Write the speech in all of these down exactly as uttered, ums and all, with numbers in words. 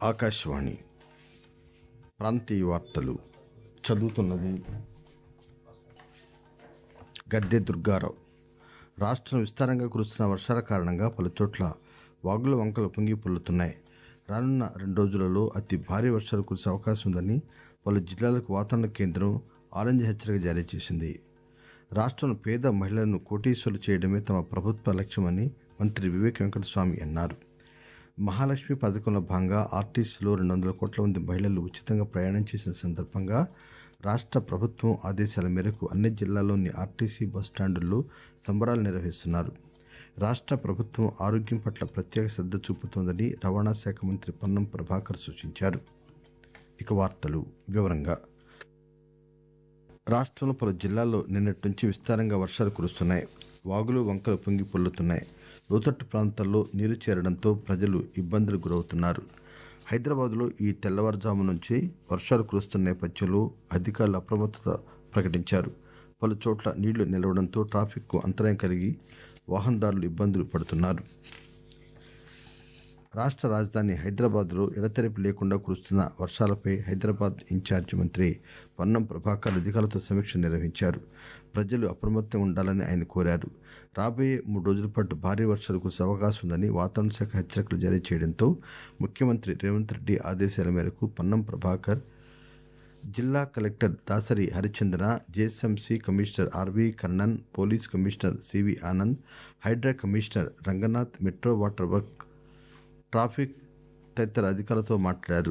ఆకాశవాణి ప్రాంతీయ వార్తలు చదువుతున్నది గద్దె దుర్గారావు. రాష్ట్రం విస్తారంగా కురుస్తున్న వర్షాల కారణంగా పలుచోట్ల వాగుల వంకలు పొంగి పొర్లుతున్నాయి. రానున్న రెండు రోజులలో అతి భారీ వర్షాలు కురిసే అవకాశం ఉందని పలు జిల్లాలకు వాతావరణ కేంద్రం ఆరెంజ్ హెచ్చరిక జారీ చేసింది. రాష్ట్రంలో పేద మహిళలను కోటీశ్వరులు చేయడమే తమ ప్రభుత్వ లక్ష్యమని మంత్రి వివేక్ వెంకటస్వామి అన్నారు. మహాలక్ష్మి పథకంలో భాగంగా ఆర్టీసీలో రెండు వందల కోట్ల మంది మహిళలు ఉచితంగా ప్రయాణం చేసిన సందర్భంగా రాష్ట్ర ప్రభుత్వం ఆదేశాల మేరకు అన్ని జిల్లాల్లోని ఆర్టీసీ బస్టాండుల్లో సంబరాలు నిర్వహిస్తున్నారు. రాష్ట్ర ప్రభుత్వం ఆరోగ్యం పట్ల ప్రత్యేక శ్రద్ధ చూపుతోందని రవాణా శాఖ మంత్రి పొన్నం ప్రభాకర్ సూచించారు. ఇక వార్తలు వివరంగా. రాష్ట్రంలో పలు జిల్లాల్లో నిన్నటి నుంచి విస్తారంగా వర్షాలు కురుస్తున్నాయి. వాగులు వంకలు పొంగి పొర్లుతున్నాయి. లోతట్టు ప్రాంతాల్లో నీరు చేరడంతో ప్రజలు ఇబ్బందులకు గురవుతున్నారు. హైదరాబాద్లో ఈ తెల్లవారుజాము నుంచి వర్షాలు కురుస్తున్న నేపథ్యంలో అధికారులు అప్రమత్తత ప్రకటించారు. పలు చోట్ల నీళ్లు నిలవడంతో ట్రాఫిక్కు అంతరాయం కలిగి వాహనదారులు ఇబ్బందులు పడుతున్నారు. రాష్ట్ర రాజధాని హైదరాబాద్లో ఎడతెరిపి లేకుండా కురుస్తున్న వర్షాలపై హైదరాబాద్ ఇన్ఛార్జి మంత్రి పొన్నం ప్రభాకర్ అధికారులతో సమీక్ష నిర్వహించారు. ప్రజలు అప్రమత్తంగా ఉండాలని ఆయన కోరారు. రాబోయే మూడు రోజుల పాటు భారీ వర్షాలు కురిసే అవకాశం ఉందని వాతావరణ శాఖ హెచ్చరికలు జారీ చేయడంతో ముఖ్యమంత్రి రేవంత్ రెడ్డి ఆదేశాల మేరకు పొన్నం ప్రభాకర్, జిల్లా collector Dasari Harichandra, JSMC commissioner RV Karnan, police commissioner CV Anand, HYDRAA commissioner Ranganath, metro water work, traffic తదితర అధికారులతో మాట్లాడారు.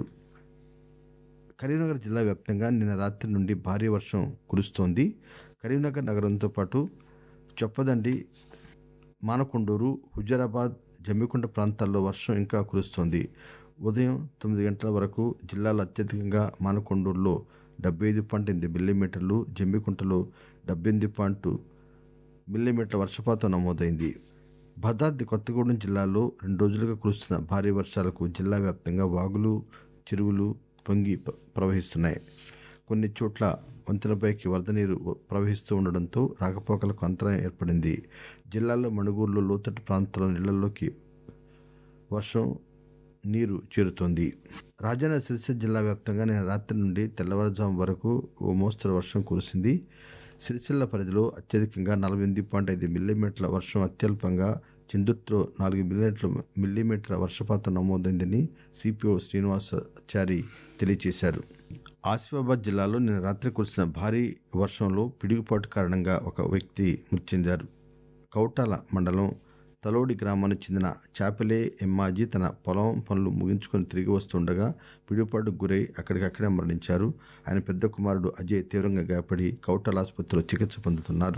కరీంనగర్ జిల్లా వ్యాప్తంగా నిన్న రాత్రి నుండి భారీ వర్షం కురుస్తోంది. కరీంనగర్ నగరంతో పాటు చొప్పదండి, మానకొండూరు, హుజరాబాద్, జమ్మికుంట ప్రాంతాల్లో వర్షం ఇంకా కురుస్తోంది. ఉదయం తొమ్మిది గంటల వరకు జిల్లాలో అత్యధికంగా మానకొండూరులో డెబ్బై ఐదు పాయింట్ ఎనిమిది మిల్లీమీటర్లు, జమ్మికుంటలో డెబ్బై ఎనిమిది పాయింట్ మిల్లీమీటర్ల వర్షపాతం నమోదైంది. భద్రాద్రి కొత్తగూడెం జిల్లాలో రెండు రోజులుగా కురుస్తున్న భారీ వర్షాలకు జిల్లా వ్యాప్తంగా వాగులు, చెరువులు పొంగి ప్రవహిస్తున్నాయి. కొన్ని చోట్ల వంతెనపైకి వరద నీరు ప్రవహిస్తూ ఉండడంతో రాకపోకలకు అంతరాయం ఏర్పడింది. జిల్లాలో మణుగూరులో లోతట్టు ప్రాంతాల నీళ్లలోకి వర్షం నీరు చేరుతోంది. రాజన్న సిరిసిల్ల జిల్లా వ్యాప్తంగా నిన్న రాత్రి నుండి తెల్లవారుజాము వరకు ఓ మోస్తరు వర్షం కురిసింది. సిరిసిల్ల పరిధిలో అత్యధికంగా నలభై ఎనిమిది పాయింట్ ఐదు మిల్లీమీటర్ల వర్షం, అత్యల్పంగా చిందుర్తిలో నాలుగు మిల్లీమీటర్ల మిల్లీమీటర్ల వర్షపాతం నమోదైందని సిపిఓ శ్రీనివాసాచారి తెలియజేశారు. ఆసిఫాబాద్ జిల్లాలో నిన్న రాత్రి కురిసిన భారీ వర్షంలో పిడుగుపాటు కారణంగా ఒక వ్యక్తి మృతి చెందారు. కౌటాల మండలం తలోడి గ్రామానికి చెందిన చాపెలే ఎమ్మాజీ తన పొలం పనులు ముగించుకొని తిరిగి వస్తుండగా పిడుగుపాటుకు గురై అక్కడికక్కడే మరణించారు. ఆయన పెద్ద కుమారుడు అజయ్ తీవ్రంగా గాయపడి కౌటాల ఆసుపత్రిలో చికిత్స పొందుతున్నారు.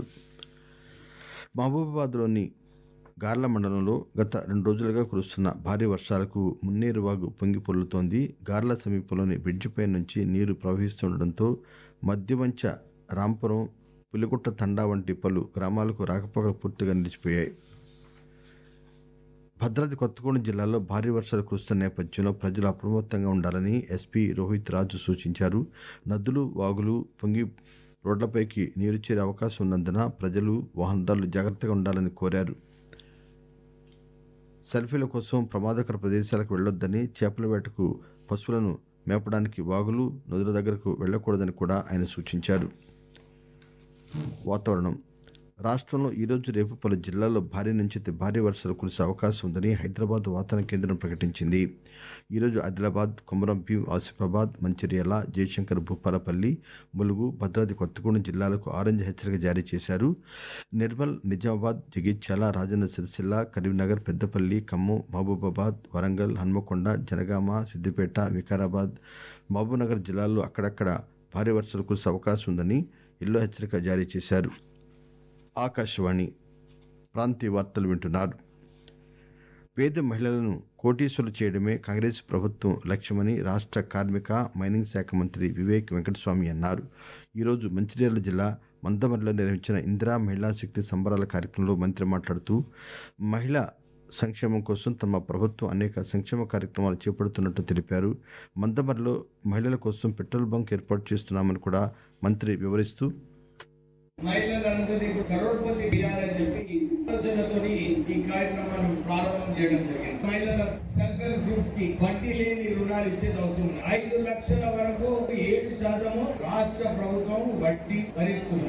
మహబూబాబాద్లోని గార్ల మండలంలో గత రెండు రోజులుగా కురుస్తున్న భారీ వర్షాలకు మున్నేరు వాగు పొంగి పొర్లుతోంది. గార్ల సమీపంలోని బ్రిడ్జిపై నుంచి నీరు ప్రవహిస్తుండటంతో మధ్యవంచ, రాంపురం, పులిగుట్ట తండా వంటి పలు గ్రామాలకు రాకపోకలు పూర్తిగా నిలిచిపోయాయి. భద్రాద్రి కొత్తగూడెం జిల్లాలో భారీ వర్షాలు కురుస్తున్న నేపథ్యంలో ప్రజలు అప్రమత్తంగా ఉండాలని ఎస్పీ రోహిత్ రాజు సూచించారు. నదులు, వాగులు పొంగి రోడ్లపైకి నీరు చేరే అవకాశం ఉన్నందున ప్రజలు, వాహనదారులు జాగ్రత్తగా ఉండాలని కోరారు. సెల్ఫీల కోసం ప్రమాదకర ప్రదేశాలకు వెళ్లొద్దని, చేపల వేటకు, పశువులను మేపడానికి వాగులు, నదుల దగ్గరకు వెళ్లకూడదని కూడా ఆయన సూచించారు. వాతావరణం. రాష్ట్రంలో ఈరోజు రేపు పలు జిల్లాల్లో భారీ నుంచి అతి భారీ వర్షాలు కురిసే అవకాశం ఉందని హైదరాబాద్ వాతావరణ కేంద్రం ప్రకటించింది. ఈరోజు ఆదిలాబాద్, కొమరంభీం, ఆసిఫాబాద్, మంచిర్యాల, జయశంకర్, భూపాలపల్లి, ములుగు, భద్రాద్రి కొత్తగూడెం జిల్లాలకు ఆరెంజ్ హెచ్చరిక జారీ చేశారు. నిర్మల్, నిజామాబాద్, జగిత్యాల, రాజన్న సిరిసిల్ల, కరీంనగర్, పెద్దపల్లి, ఖమ్మం, మహబూబాబాద్, వరంగల్, హన్మకొండ, జనగామ, సిద్దిపేట, వికారాబాద్, మహబూబ్నగర్ జిల్లాల్లో అక్కడక్కడ భారీ వర్షాలు కురిసే అవకాశం ఉందని ఎల్లో హెచ్చరిక జారీ చేశారు. ఆకాశవాణి ప్రాంతీయ వార్తలు వింటున్నారు. పేద మహిళలను కోటీశ్వరులు చేయడమే కాంగ్రెస్ ప్రభుత్వం లక్ష్యమని రాష్ట్ర కార్మిక, మైనింగ్ శాఖ మంత్రి వివేక్ వెంకటస్వామి అన్నారు. ఈరోజు మంచిర్యాల జిల్లా మందమరిలో నిర్వహించిన ఇందిరా మహిళా శక్తి సంబరాల కార్యక్రమంలో మంత్రి మాట్లాడుతూ మహిళా సంక్షేమం కోసం తమ ప్రభుత్వం అనేక సంక్షేమ కార్యక్రమాలు చేపడుతున్నట్టు తెలిపారు. మందమరిలో మహిళల కోసం పెట్రోల్ బంక్ ఏర్పాటు చేస్తున్నామని కూడా మంత్రి వివరిస్తూ మహిళలందరినీ కరోడ్పతి చేయాలని చెప్పి ఆలోచనతో ఈ కార్యక్రమాన్ని ప్రారంభం చేయడం జరిగింది. మహిళల సెల్ఫ్ హెల్ప్ గ్రూప్స్ కి వడ్డీ లేని రుణాలు ఇచ్చేది అవసరం ఉంది. ఐదు లక్షల వరకు ఏడు శాతము రాష్ట్ర ప్రభుత్వం వడ్డీ భరిస్తుంది.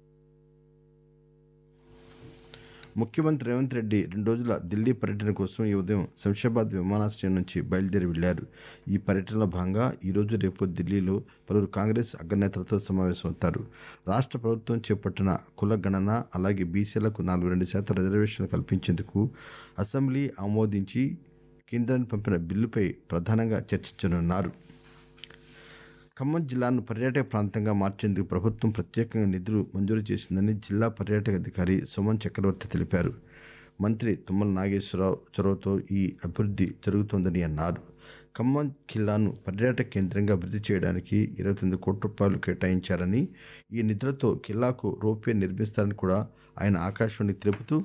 ముఖ్యమంత్రి రేవంత్ రెడ్డి రెండు రోజుల ఢిల్లీ పర్యటన కోసం ఈ ఉదయం శంషాబాద్ విమానాశ్రయం నుంచి బయలుదేరి వెళ్లారు. ఈ పర్యటనలో భాగంగా ఈరోజు రేపు ఢిల్లీలో పలువురు కాంగ్రెస్ అగ్రనేతలతో సమావేశమవుతారు. రాష్ట్ర ప్రభుత్వం చేపట్టిన కుల గణన, అలాగే బీసీలకు నాలుగు రెండు శాతం రిజర్వేషన్లు కల్పించేందుకు అసెంబ్లీ ఆమోదించి కేంద్రానికి పంపిన బిల్లుపై ప్రధానంగా చర్చించనున్నారు. ఖమ్మం జిల్లాను పర్యాటక ప్రాంతంగా మార్చేందుకు ప్రభుత్వం ప్రత్యేకంగా నిధులు మంజూరు చేసిందని జిల్లా పర్యాటక అధికారి సుమన్ చక్రవర్తి తెలిపారు. మంత్రి తుమ్మల నాగేశ్వరరావు చొరవతో ఈ అభివృద్ధి జరుగుతోందని అన్నారు. ఖమ్మం జిల్లాను పర్యాటక కేంద్రంగా అభివృద్ధి చేయడానికి ఇరవై తొమ్మిది కోట్ల రూపాయలు కేటాయించారని, ఈ నిధులతో కిల్లాకు రోప్వే నిర్మిస్తారని కూడా ఆయన ఆకాశవాణికి తెలుపుతూ,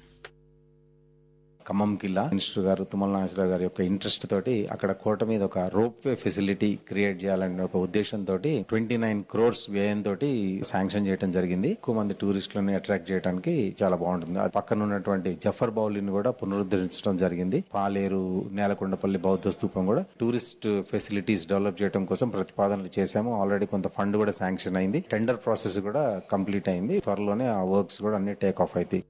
ఖమ్మం కిల్లా మినిస్టర్ గారు తుమ్మల నాగేశ్వరరావు గారి యొక్క ఇంట్రెస్ట్ తోటి అక్కడ కోట మీద ఒక రోప్వే ఫెసిలిటీ క్రియేట్ చేయాలనే ఒక ఉద్దేశంతో ట్వంటీ నైన్ క్రోర్స్ వ్యయంతో శాంక్షన్ చేయడం జరిగింది. ఎక్కువ మంది టూరిస్టులను అట్రాక్ట్ చేయడానికి చాలా బాగుంటుంది. ఆ పక్కన ఉన్నటువంటి జఫర్ బౌలిని కూడా పునరుద్ధరించడం జరిగింది. పాలేరు, నేలకొండపల్లి బౌద్ధ స్తూపం కూడా టూరిస్ట్ ఫెసిలిటీస్ డెవలప్ చేయడం కోసం ప్రతిపాదనలు చేశాము. ఆల్రెడీ కొంత ఫండ్ కూడా శాంక్షన్ అయింది. టెండర్ ప్రాసెస్ కూడా కంప్లీట్ అయింది. త్వరలోనే ఆ వర్క్స్ కూడా అన్ని టేక్ ఆఫ్ అవుతాయి.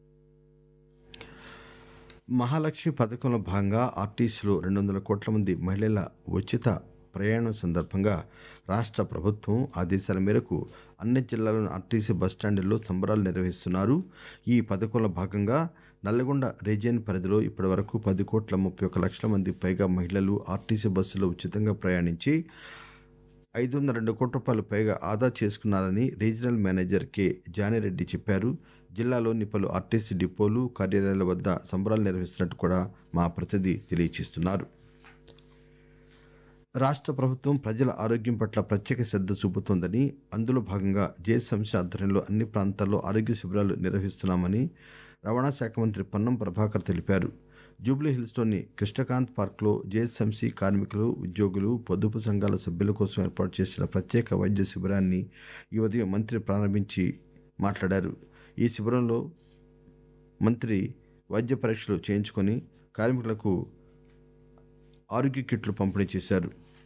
మహాలక్ష్మి పథకంలో భాగంగా ఆర్టీసీలో రెండు వందల కోట్ల మంది మహిళల ఉచిత ప్రయాణం సందర్భంగా రాష్ట్ర ప్రభుత్వం ఆదేశాల మేరకు అన్ని జిల్లాలోని ఆర్టీసీ బస్టాండ్లలో సంబరాలు నిర్వహిస్తున్నారు. ఈ పథకంలో భాగంగా నల్లగొండ రీజియన్ పరిధిలో ఇప్పటి వరకు పది కోట్ల ముప్పై ఒక్క లక్షల మంది పైగా మహిళలు ఆర్టీసీ బస్సులో ఉచితంగా ప్రయాణించి ఐదు వందల రెండు కోట్ల రూపాయలు పైగా ఆదా చేసుకున్నారని రీజనల్ మేనేజర్ కె జానిరెడ్డి చెప్పారు. జిల్లాలోని పలు ఆర్టీసీ డిపోలు, కార్యాలయాల వద్ద సంబరాలు నిర్వహిస్తున్నట్టు కూడా మా ప్రతినిధి తెలియజేస్తున్నారు. రాష్ట్ర ప్రభుత్వం ప్రజల ఆరోగ్యం పట్ల ప్రత్యేక శ్రద్ధ చూపుతోందని, అందులో భాగంగా జేఎస్ఎంసీ ఆధ్వర్యంలో అన్ని ప్రాంతాల్లో ఆరోగ్య శిబిరాలు నిర్వహిస్తున్నామని రవాణా శాఖ మంత్రి పొన్నం ప్రభాకర్ తెలిపారు. జూబ్లీహిల్స్లోని కృష్ణకాంత్ పార్క్లో జేఎస్ఎంసీ కార్మికులు, ఉద్యోగులు, పొదుపు సంఘాల సభ్యుల కోసం ఏర్పాటు చేసిన ప్రత్యేక వైద్య శిబిరాన్ని ఈ ఉదయం మంత్రి ప్రారంభించి మాట్లాడారు. ఈ శిబిరంలో మంత్రి వైద్య పరీక్షలు చేయించుకొని కార్మికులకు ఆరోగ్య కిట్లు పంపిణీ చేశారు.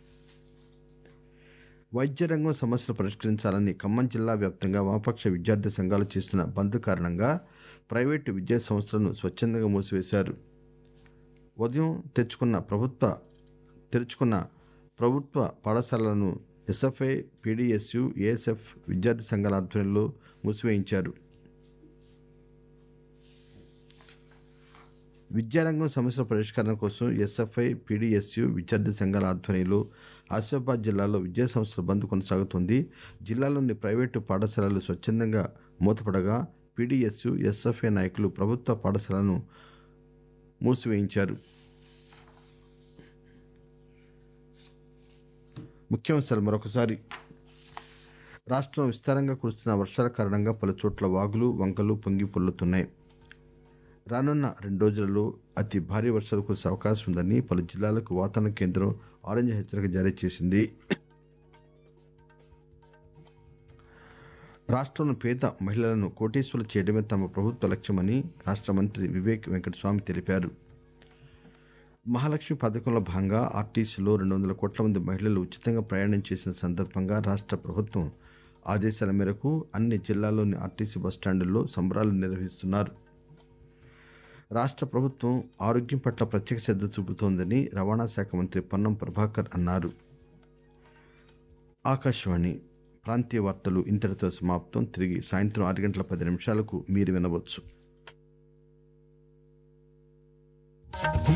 వైద్య రంగం సమస్యలు పరిష్కరించాలని ఖమ్మం జిల్లా వ్యాప్తంగా వామపక్ష విద్యార్థి సంఘాలు చేస్తున్న బంద్ కారణంగా ప్రైవేటు విద్యా సంస్థలను స్వచ్ఛందంగా మూసివేశారు. ఉదయం తెచ్చుకున్న ప్రభుత్వ తెరుచుకున్న ప్రభుత్వ పాఠశాలలను ఎస్ఎఫ్ఐ, పీడీఎస్యు, ఏఎస్ఎఫ్ విద్యార్థి సంఘాల ఆధ్వర్యంలో మూసివేయించారు. విద్యారంగం సమస్యల పరిష్కారం కోసం ఎస్ఎఫ్ఐ, పీడీఎస్యు విద్యార్థి సంఘాల ఆధ్వర్యంలో ఆసిఫాబాద్ జిల్లాలో విద్యా సంస్థల బంద్ కొనసాగుతోంది. జిల్లాలోని ప్రైవేటు పాఠశాలలు స్వచ్ఛందంగా మూతపడగా పీడీఎస్యు, ఎస్ఎఫ్ఐ నాయకులు ప్రభుత్వ పాఠశాలను మూసివేయించారు. ముఖ్యాంశాలు మరొకసారి. రాష్ట్రం విస్తారంగా కురుస్తున్న వర్షాల కారణంగా పలు చోట్ల వాగులు, వంకలు పొంగి పొర్లుతున్నాయి. రానున్న రెండు రోజులలో అతి భారీ వర్షాలు కురిసే అవకాశం ఉందని పలు జిల్లాలకు వాతావరణ కేంద్రం ఆరెంజ్ హెచ్చరిక జారీ చేసింది. రాష్ట్రంలో పేద మహిళలను కోటీశ్వరులు చేయడమే తమ ప్రభుత్వ లక్ష్యమని రాష్ట్ర మంత్రి వివేక్ వెంకటస్వామి తెలిపారు. మహాలక్ష్మి పథకంలో భాగంగా ఆర్టీసీలో రెండు వందల కోట్ల మంది మహిళలు ఉచితంగా ప్రయాణం చేసిన సందర్భంగా రాష్ట్ర ప్రభుత్వం ఆదేశాల మేరకు అన్ని జిల్లాల్లోని ఆర్టీసీ బస్టాండుల్లో సంబరాలు నిర్వహిస్తున్నారు. రాష్ట్ర ప్రభుత్వం ఆరోగ్యం పట్ల ప్రత్యేక శ్రద్ధ చూపుతోందని రవాణా శాఖ మంత్రి పొన్నం ప్రభాకర్ అన్నారు. ఆకాశవాణి ప్రాంతీయ వార్తలు ఇంతటితో సమాప్తం. తిరిగి సాయంత్రం ఆరు గంటల పది నిమిషాలకు మీరు వినవచ్చు.